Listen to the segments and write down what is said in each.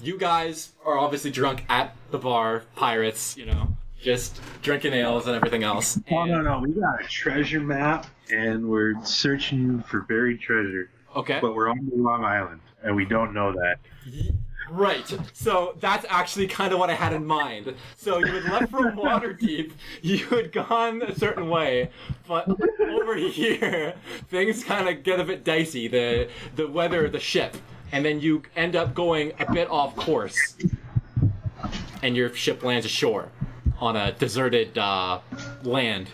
you guys are obviously drunk at the bar, pirates, just drinking ales and everything else. Oh, And, no. We got a treasure map, and we're searching for buried treasure. Okay. But we're on the Long Island, and we don't know that. Right. So that's actually kind of what I had in mind. So you had left from Waterdeep, you had gone a certain way, but over here, things kind of get a bit dicey. The weather, the ship, and then you end up going a bit off course, and your ship lands ashore on a deserted land.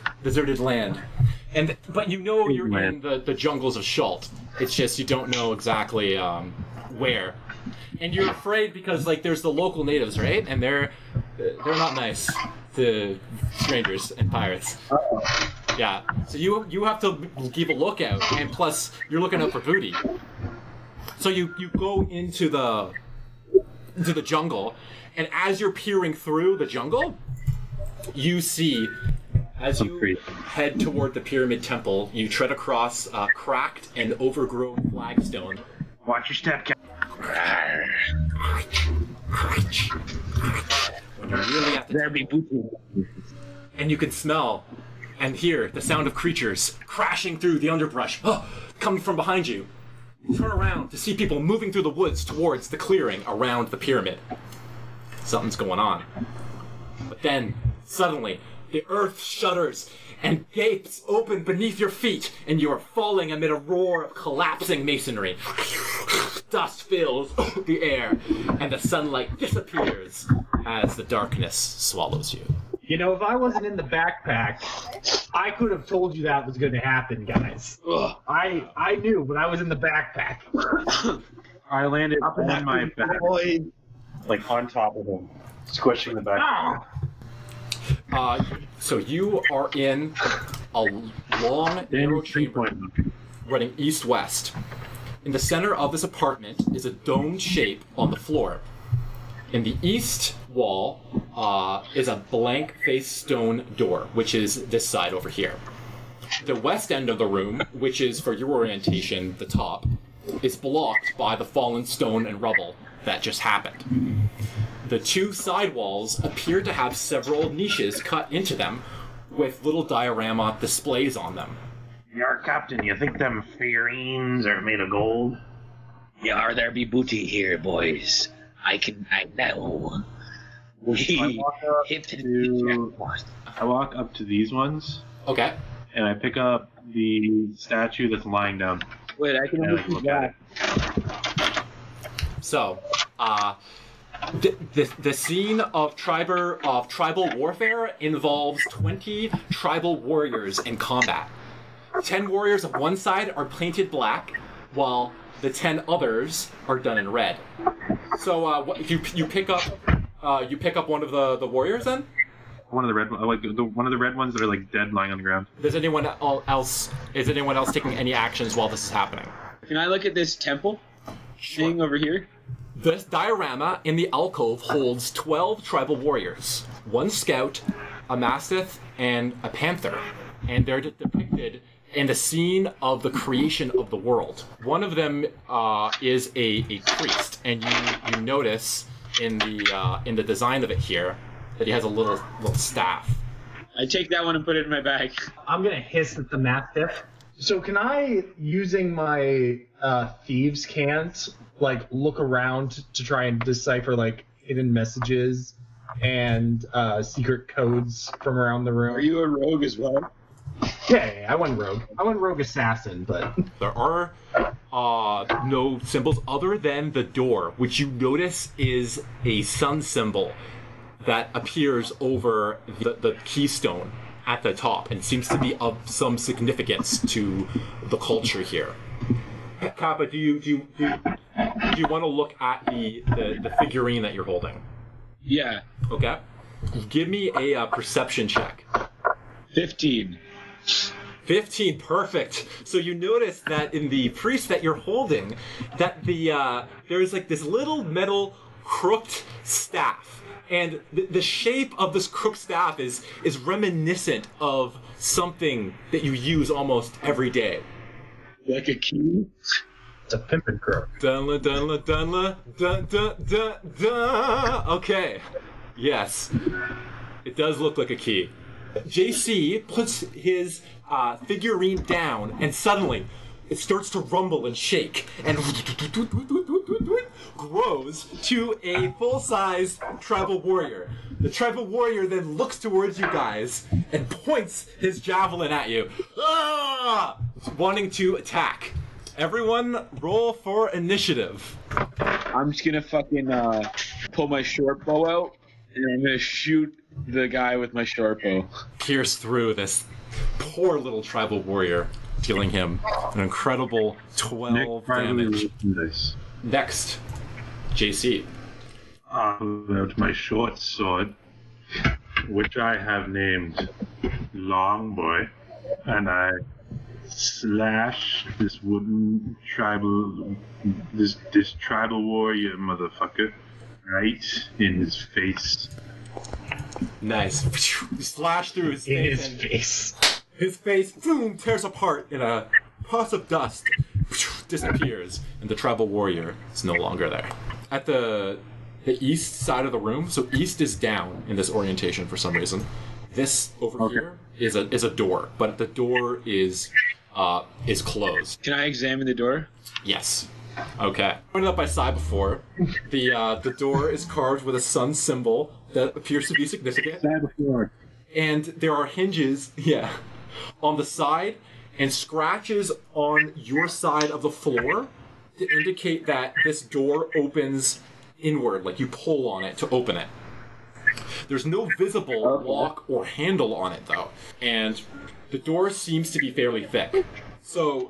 But you're in the jungles of Shult. It's just you don't know exactly where. And you're afraid because there's the local natives, right? And they're not nice to strangers and pirates. Yeah. So you have to keep a lookout, and plus you're looking out for booty. So you go into the jungle, and as you're peering through the jungle, you see, as you head toward the Pyramid Temple, you tread across cracked and overgrown flagstone. Watch your step, Captain. When you really have to and you can smell and hear the sound of creatures crashing through the underbrush, coming from behind you. You turn around to see people moving through the woods towards the clearing around the pyramid. Something's going on. But then, suddenly, the earth shudders and gapes open beneath your feet, and you are falling amid a roar of collapsing masonry. Dust fills the air, and the sunlight disappears as the darkness swallows you. If I wasn't in the backpack, I could have told you that was going to happen, guys. I knew, but I was in the backpack. I landed on my back, on top of him, squishing the back. So you are in a long, narrow chamber running east-west. In the center of this apartment is a domed shape on the floor. In the east wall is a blank-faced stone door, which is this side over here. The west end of the room, which is, for your orientation, the top, is blocked by the fallen stone and rubble that just happened. The two side walls appear to have several niches cut into them with little diorama displays on them. Yar, Captain, you think them figurines are made of gold? Yar, there be booty here, boys. I know. I walk up to these ones. Okay. And I pick up the statue that's lying down. Wait, I can look at it. So, the scene of tribal warfare involves 20 tribal warriors in combat. 10 warriors of one side are painted black, while the 10 others are done in red. So you pick up one of the warriors then? One of the red one of the red ones that are dead lying on the ground. Is anyone else taking any actions while this is happening? Can I look at this temple thing over here? This diorama in the alcove holds 12 tribal warriors, one scout, a mastiff, and a panther, and they're depicted in the scene of the creation of the world. One of them is a priest, and you notice in the design of it here that he has a little staff. I take that one and put it in my bag. I'm gonna hiss at the mastiff. So can I, using my thieves' cant, look around to try and decipher hidden messages and secret codes from around the room? Are you a rogue as well? Yeah, I went rogue. I went rogue assassin, but there are no symbols other than the door, which you notice is a sun symbol that appears over the keystone at the top and seems to be of some significance to the culture here. Kappa, do you want to look at the figurine that you're holding? Yeah. Okay. Give me a perception check. 15. 15, perfect. So you notice that in the priest that you're holding, that there's this little metal crooked staff. And the shape of this crooked staff is reminiscent of something that you use almost every day. Like a key? It's a pimpin' crow. Dunla, dunla, dunla, dun, dun, dun, dun. Okay. Yes. It does look like a key. JC puts his figurine down, and suddenly it starts to rumble and shake, and grows to a full-size tribal warrior. The tribal warrior then looks towards you guys and points his javelin at you, wanting to attack. Everyone, roll for initiative. I'm just gonna fucking pull my short bow out, and I'm gonna shoot the guy with my short bow. Pierce through this poor little tribal warrior, dealing him an incredible 12 damage. Next, JC. I pull out my short sword, which I have named Longboy, and I slash this tribal warrior motherfucker right in his face. Nice. You slash through his face. His face, boom, tears apart in a puff of dust, disappears, and the tribal warrior is no longer there. At the east side of the room, so east is down in this orientation for some reason. This over here is a door, but the door is closed. Can I examine the door? Yes. Okay. Pointed out by Sai before, the door is carved with a sun symbol that appears to be significant. And there are hinges, on the side and scratches on your side of the floor to indicate that this door opens inward, like you pull on it to open it. There's no visible lock or handle on it, though, and the door seems to be fairly thick. So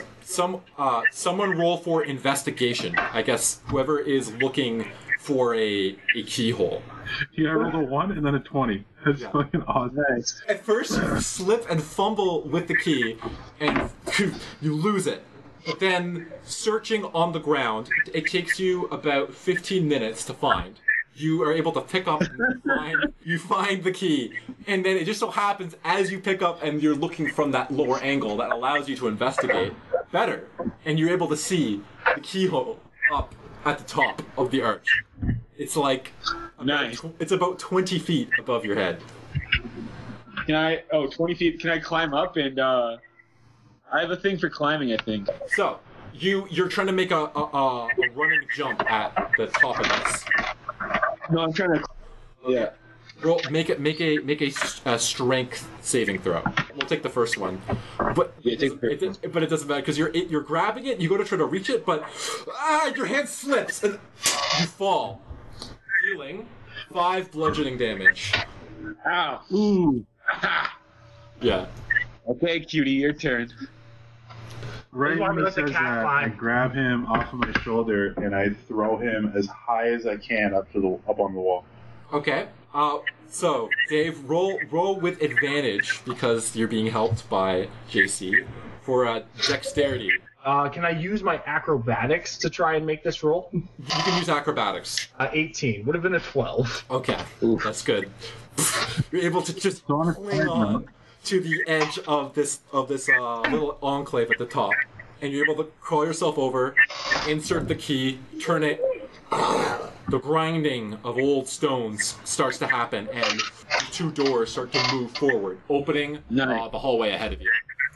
someone roll for investigation. I guess whoever is looking for a keyhole. Yeah, I rolled a 1 and then a 20. That's fucking awesome. Nice. At first, you slip and fumble with the key, and you lose it. But then, searching on the ground, it takes you about 15 minutes to find. You are able to pick up and you find the key. And then it just so happens, as you pick up and you're looking from that lower angle that allows you to investigate better, and you're able to see the keyhole up at the top of the arch. It's like... Nice. It's about 20 feet above your head. Can I... Oh, 20 feet. Can I climb up and, I have a thing for climbing, I think. So, you're trying to make a running jump at the top of this. No, I'm trying to... Yeah. Roll, make a strength saving throw. We'll take the first one, but but it doesn't matter because you're grabbing it. You go to try to reach it, but your hand slips and you fall, dealing 5 bludgeoning damage. Ow! Ooh. Yeah. Okay, cutie, your turn. Right when he says that, I grab him off of my shoulder and I throw him as high as I can up on the wall. Okay. So Dave, roll with advantage because you're being helped by JC for dexterity. Can I use my acrobatics to try and make this roll? You can use acrobatics. 18 would have been a 12. Okay, that's good. You're able to just cling on to the edge of this little enclave at the top, and you're able to crawl yourself over, insert the key, turn it. The grinding of old stones starts to happen, and the 2 doors start to move forward, opening the hallway ahead of you.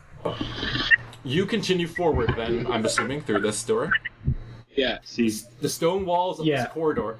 You continue forward, then, I'm assuming, through this door. Yeah. The stone walls of this corridor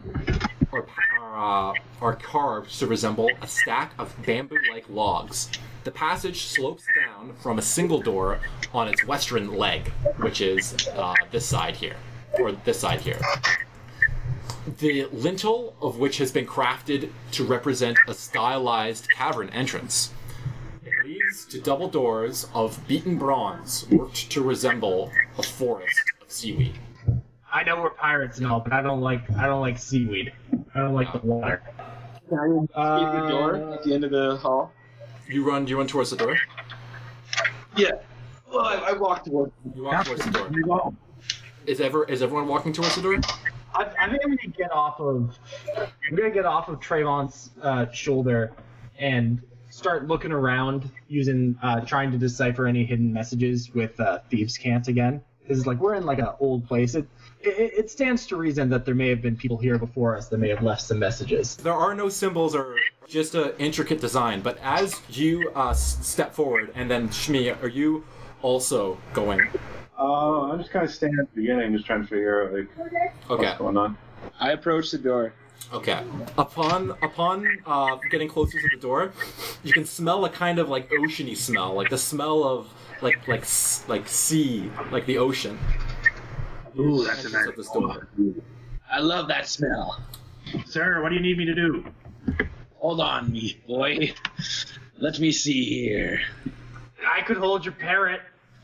are carved to resemble a stack of bamboo-like logs. The passage slopes down from a single door on its western leg, which is this side here, or this side here. The lintel of which has been crafted to represent a stylized cavern entrance. It leads to double doors of beaten bronze worked to resemble a forest of seaweed. I know we're pirates and all, but I don't like seaweed. I don't like the water. Can I escape the door at the end of the hall? You run towards the door? Yeah. Well, I walk towards it. You walk towards the door. Is everyone walking towards the door? I think I'm gonna get off of Trayvon's shoulder and start looking around using trying to decipher any hidden messages with thieves' cant again. is like we're in like an old place. It stands to reason that there may have been people here before us that may have left some messages. There are no symbols or just an intricate design, but as you step forward, and then Shmi, are you also going? I'm just kind of standing at the beginning, just trying to figure out what's going on. I approach the door. Okay. Upon getting closer to the door, you can smell a kind of like oceany smell, like the smell of like sea, like the ocean. Ooh, that's a nice at this door. I love that smell. Sir, what do you need me to do? Hold on, me boy. Let me see here. I could hold your parrot.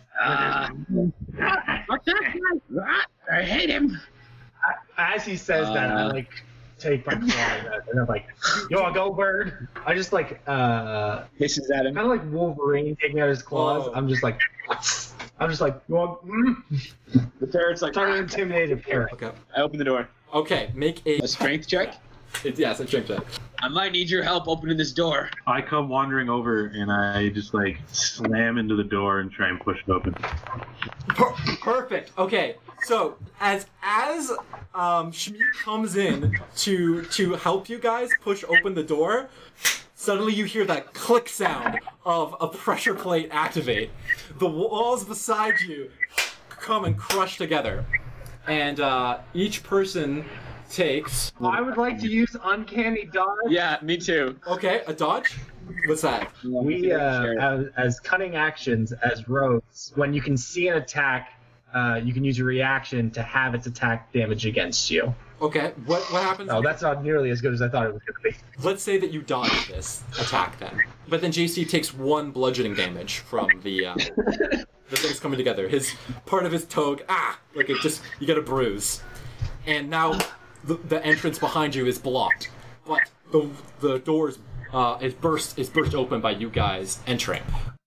What's that guy? I hate him. As he says that, I like take my claw and I'm like, "You want to go, bird?" I just like Hisses at him. kind of like Wolverine taking out his claws. Whoa. I'm just like, "You want?" The parrot's like, Trying to intimidate a parrot. Okay. I open the door. Okay. Make a A strength check? yes, a strength check. I might need your help opening this door. I come wandering over and I just slam into the door and try and push it open. Perfect. Okay. So as Shmi comes in to help you guys push open the door, suddenly you hear that click sound of a pressure plate activate. The walls beside you come and crush together, and each person takes. I would like to use uncanny dodge. Yeah, me too. Okay, a dodge. What's that? We as cunning actions as rogues, when you can see an attack, you can use your reaction to have its attack damage against you. Okay, what happens? Oh, that's not nearly as good as I thought it was going to be. Let's say that you dodge this attack then, but then JC takes 1 bludgeoning damage from the things coming together. His part of his toe, like it just you get a bruise, and now the entrance behind you is blocked, but the doors is burst open by you guys entering.